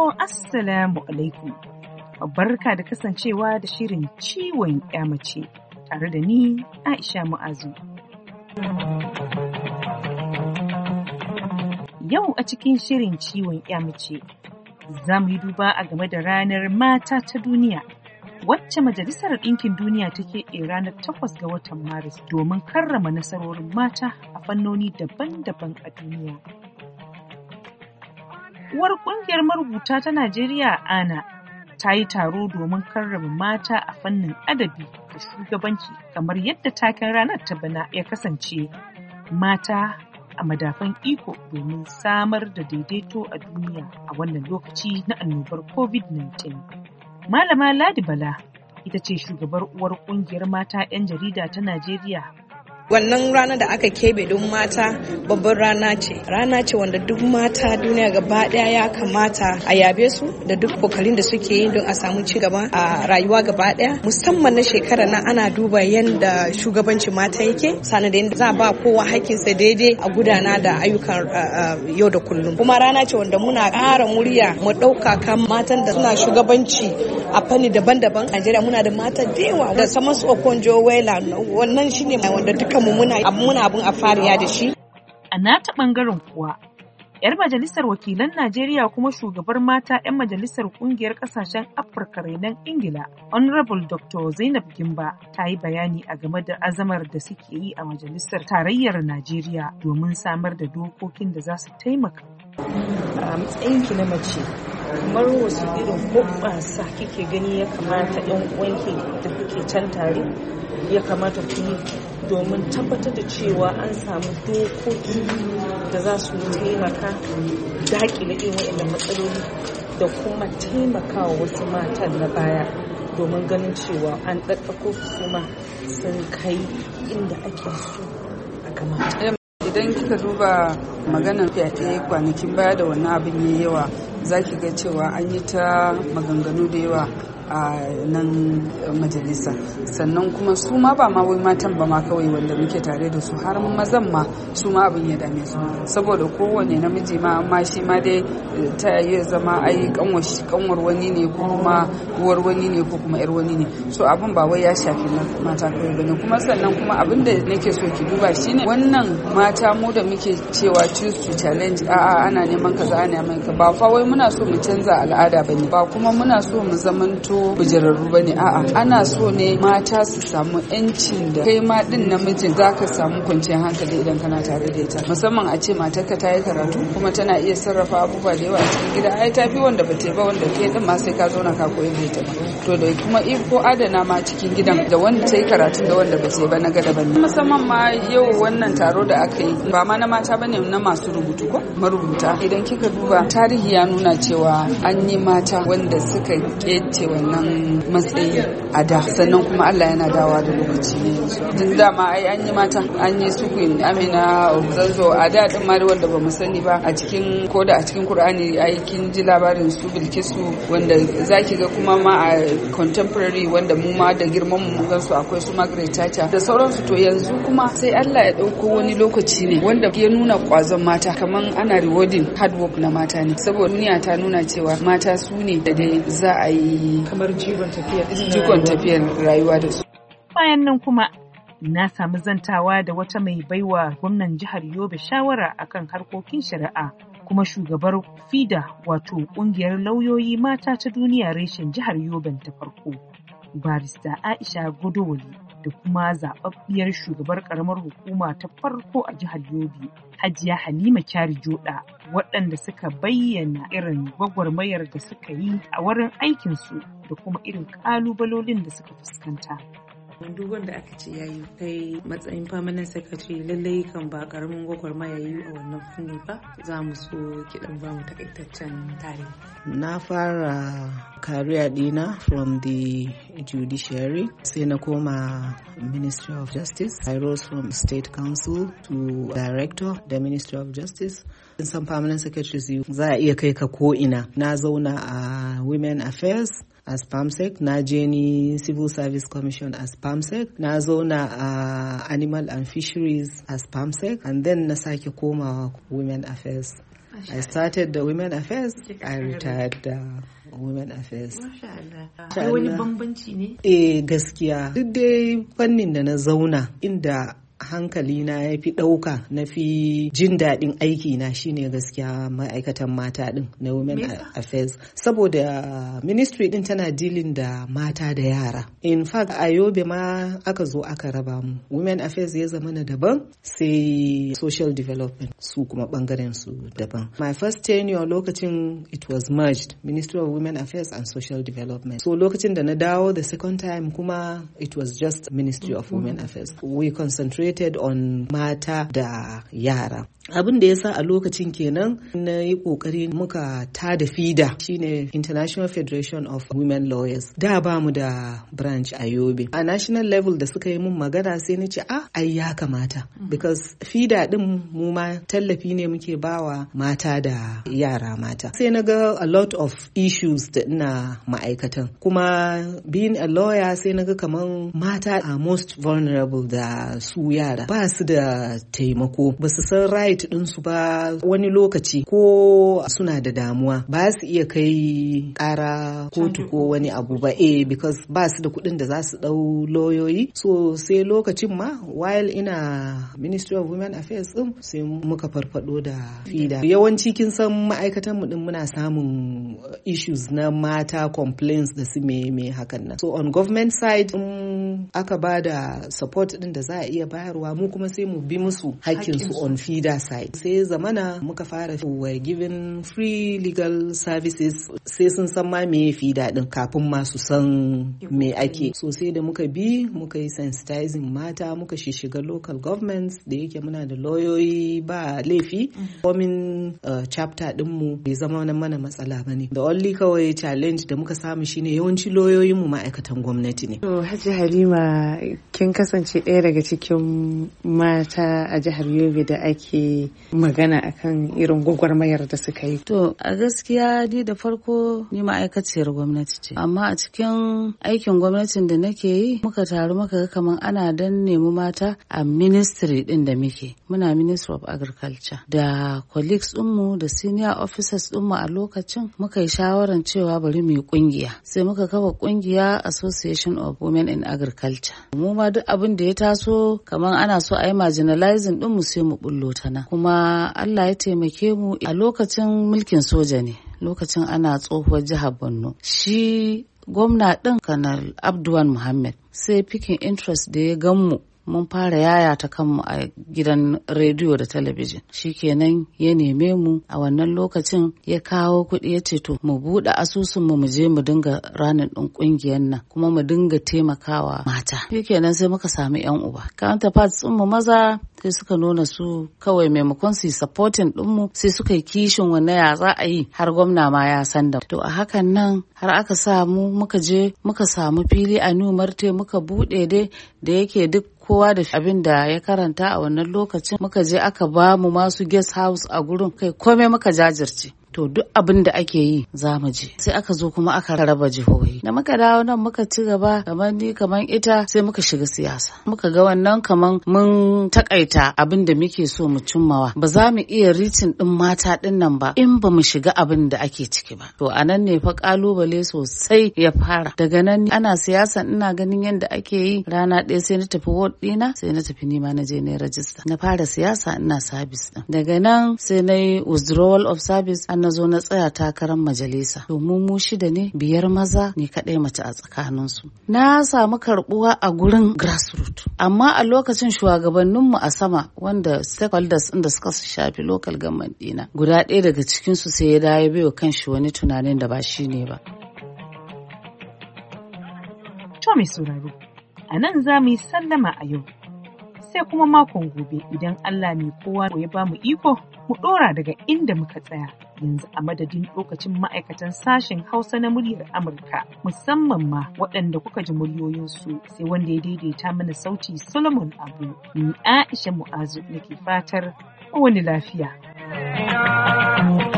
Assalamu alaikum. Barka da kasancewa da shirin ciwon mace tare da ni Aisha Mu'azu. Yau a cikin shirin ciwon mace za mu yi duba a game da ranar mata ta duniya wacce Majalisar Ɗinkin Duniya ta keɓe ranar 8 ga watan Maris domin karrama nasarorin mata a fannoni daban-daban a duniya. Uwar ƙungiyar marubuta ta Najeriya Ana ta yi taro domin karrama mata a fannin adabi da shugabanci kamar yadda taken ranar ta bana ya kasance mata a madafan iko domin samar da daidaito a duniya a wannan lokaci na annobar COVID-19. Malama Ladi Bala ita ce shugabar uwar ƙungiyar mata 'yan jarida ta Najeriya. Wannan rana da aka keɓe don mata babban rana ce wanda duk mata duniya gaba daya ya kamata a yabe su da duk kokarin da suke yi don a samu ci gaba a rayuwa gaba daya, musamman na shekara na ana duba yadda shugabancin mata yake sannan da yadda za a ba kowa haƙƙinsa daidai a gudana da ayyukan yau da kullum. Kuma rana ce wanda muna ƙara murya mu ɗauka kan matan da suna shugabanci a fanni daban-daban. Najeriya muna da mata da yawa da saman su Okonjo-Iweala, wannan shine wanda duka muna abun a fariya da shi. A nata bangaren kuwa, 'yar majalisar wakilan Najeriya kuma shugabar mata 'yan majalisar kungiyar kasashen Afirka renon Ingila, Honorable Dr. Zainab Gimba ta yi bayani a game da azamar da suke yi a majalisar tarayyar Najeriya domin samar da dokokin da za su taimaka. A matsayinki na mace, kamar wasu irin hoɓɓasa kike gani ya kamata 'yan uwanki da kuke can tare ya kamata ku yi domin tabbatar da cewa an samu dokoki da za su taimaka daƙile irin waɗannan matsaloli da kuma taimakawa wasu matan na baya domin ganin cewa an ɗaɗɗako su ma sun kai inda ake so a kamata. Idan kika duba maganar fyaɗe kwanakin baya da wannan abin yayi yawa, za ki ga cewa an yi ta maganganu da yawa a nan majalisa. Sannan kuma su ma ba ma wai matan ba ma kawai wanda muke tare da su, har mazan ma su ma abin ya dame su, saboda kowane namiji ma amma shi ma dai ta yi zama ai kanwar wani ne ko kuma uwar wani ne ko kuma yar wani ne, so abin ba wai ya shafi mata kawai bane. Kuma sannan kuma abin da nake so ki duba shine wannan mata mu da muke cewa choose to challenge, a'a ana neman kaza ana neman ka, ba fa wai muna so mu canza al'ada bane, ba kuma muna so mu zamanto bujararru bane, a'a ana so ne mata su samu yancin da kai ma din namijin zaka samu kwanciyar hankali idan kana tare da ita, musamman a ce matarka ta yi karatu kuma tana iya sarrafa abubuwa da yawa a cikin gida, ai tafi wanda ba ta ba, wanda kai din ma sai ka zauna ka koyi da ita ba. To da kuma iko adana ma cikin gidan da wanda ta yi karatu da wanda ba ta ba na gada bane. Musamman ma yau wannan taro da aka yi ba ma na mata bane, na masu rubutu ko marubuta. Idan kika duba tarihi ya nuna cewa an yi mata wanda suka kece wannan matsayi a da, sannan kuma Allah yana dawa da lokaci ne yanzu. Duk dama ai an yi mata, an yi su Queen Amina Zanzo a da din ma wanda ba mu sani ba a cikin koda a cikin Qur'ani ai kin ji labarin su Bilkisu, wanda zaki ga kuma ma a contemporary wanda mu ma da girman mu gan su akwai su Margaret Thatcher da sauransu. To yanzu kuma sai Allah ya dauko wani lokaci ne wanda ya nuna kwazon mata, kaman ana rewarding hard work na mata ne, saboda duniya ta nuna cewa mata su ne da dai za a yi kamar jigon tafiyar rayuwa da su. Bayan nan kuma na samu zantawa da wata mai baiwa gwamnan jihar Yobe shawara akan harkokin shari'a kuma shugabar FIDA wato kungiyar lauyoyi mata ta duniya reshen jihar Yobe ta farko, barista Aisha Godowali, da kuma zababbiyar shugabar karamar hukuma ta farko a jihar Yobe, Hajiya Halima Kyari Joda, waɗanda suka bayyana irin gwagwarmayar da suka yi a wurin aikinsu da kuma irin ƙalubalolin da suka fuskanta. duk wanda aka ce yayi kai matsayin permanent secretary lallai kan ba karamin gwagwarmaya yi a wannan fanni ba. Za mu so kiɗan ba mu takaitaccen tarihi. Na fara career dina from the judiciary, sai na koma Ministry of Justice. I rose from State Council to Director da Ministry of Justice. In some permanent secretaries za a iya kai ka ko ina. Na zauna a Women Affairs as PAMSEC, na je ni Civil Service Commission as PAMSEC, na zauna a Animal and Fisheries as PAMSEC, and then na sake komawa Women Affairs. I started the Women Affairs, I retired the Women Affairs. Akwai wani bambanci ne? Gaskiya duk dai fannin da na zauna inda hankali na ya fi ɗauka na fi jin daɗin aiki na shine gaskiya ma'aikatan mata ɗin na Women Affairs, saboda ministry ɗin tana dealing da mata da yara. In fact a Yobe ma aka zo aka raba mu, Women Affairs ya zama na daban, sai Social Development su kuma ɓangaren su daban. My first tenure lokacin it was merged, Ministry of Women Affairs and Social Development. So lokacin da na dawo the second time kuma it was just Ministry of Women Affairs. We concentrated on mata da yara. Abin da ya sa a lokacin kenan na yi kokari muka tada FIDA, shine International Federation of Women Lawyers. Da ba mu da branch a Yobe. A national level da suka yi mun magana sai na ce ai ya kamata, because FIDA din mu ma tallafi ne muke bawa mata da yara mata. Sai na ga a lot of issues da ina ma'aikatan. Kuma being a lawyer sai na ga kaman mata are most vulnerable da su yara. Ba su da taimako, ba su san right ɗinsu ba, wani lokaci ko suna da damuwa ba su iya kai ƙara kotu ko wani abu ba, because ba su da kuɗin da za su ɗau lauyoyi. So sai lokacin ma while ina Ministry of Women Affairs ɗin sai muka farfado da FIDA. Yawanci kin san ma'aikatan mu ɗin muna samun issues na mata, complaints da su me hakan nan. So on government side aka ba da support ɗin da za a iya bayarwa, mu kuma sai mu bi musu hakkinsu on FIDA side. Sai zamana muka fara were given free legal services, sai sun san ma me FIDA din kafin ma su san me ake. So sai da muka bi muka yi sensitizing mata, muka shiga local governments da yake muna da lauyoyi ba laifi. Forming chapter dinmu bai zama mana matsala bane. The only kawai challenge da muka samu shine yawanci lauyoyin mu ma'aikatan gwamnati ne. To Hajji Halima, kin kasance ɗaya daga cikin mata a jihar Yobe da ake magana akan irin gwagwarmayar da suka yi. To a gaskiya ni da farko ni ma'aikaciyar gwamnati ce, amma a cikin aikin gwamnatin da nake yi muka taru muka ga kaman ana danne mu mata a ministry din da muke. Muna Ministry of Agriculture da colleagues ɗinmu da senior officers ɗinmu a lokacin muka yi shawaran cewa bari mu yi kungiya. Sai muka kafa kungiya Association of Women in Agriculture. Mu ma duk abin da ya taso kaman ana so a yi marginalizing ɗinmu sai mu bullo ta nan. Kuma Allah ya taimake mu a lokacin mulkin soja ne, lokacin ana tsohuwar jihar Borno. Shi gwamna ɗin Kanal Abdulwan Muhammad sai picking interest da ya gan mu mun fara yayata kanmu a gidan rediyo da talabijin. Shikenan ya neme mu a wannan lokacin ya kawo kuɗi ya ce to mu buɗe asusun mu je mu dinga ranin ɗin ƙungiyar nan kuma mu dinga taimakawa mata. Shikenan sai muka samu yan uba. Counterparts ɗin mu maza sai suka nuna su kawai maimakon su supporting ɗinmu sai suka yi kishin wannan ya za a yi har gwamna ma ya san da. To a hakan nan har aka samu muka je muka samu fili a New Marte muka buɗe dai da yake duk kowa da abin da ya karanta a wannan lokacin muka je aka ba mu masu guest house a gurin, kai komai muka jajirce. To duk abin da ake yi za mu je. Sai aka zo kuma aka raba jihohi. Da muka dawo nan muka ci gaba kamar ni kamar ita sai muka shiga siyasa. Muka ga wannan kamar mun takaita abin da muke so mu cimmawa. Ba za mu iya reaching din mata din nan ba in ba mu shiga abin da ake ciki ba. To anan ne fa kalubale sosai ya fara. Daga nan ana siyasa ina ganin yadda ake yi. Rana ɗaya sai na tafi ward ɗina, sai na tafi nima na je na register. Na fara siyasa ina service din. Daga nan sai na yi withdrawal of service, na zo na tsaya takarar majalisa. To mu shida ne, 5 maza ni kaɗai mace a tsakaninsu. Na samu karɓuwa a gurin grassroots. Amma a lokacin shugabanninmu a sama wanda stakeholders inda suka shafi local government ɗina, guda ɗaya daga cikinsu sai ya dawo bai wa kanshi wani tunanin da ba shi ne ba. To mai sauraro, a nan za mu yi sallama a yau. Sai kuma makon gobe idan Allah mai kowa ya ba mu iko mu ɗora daga inda muka tsaya. Yanzu a madadin lokacin ma'aikatan sashen Hausa na muryar Amurka, musamman ma waɗanda kuka ji muryoyinsu, sai wanda ya daidaita mana sauti Solomon Abu. Ni Aisha Mu'azu nake fatar wani lafiya.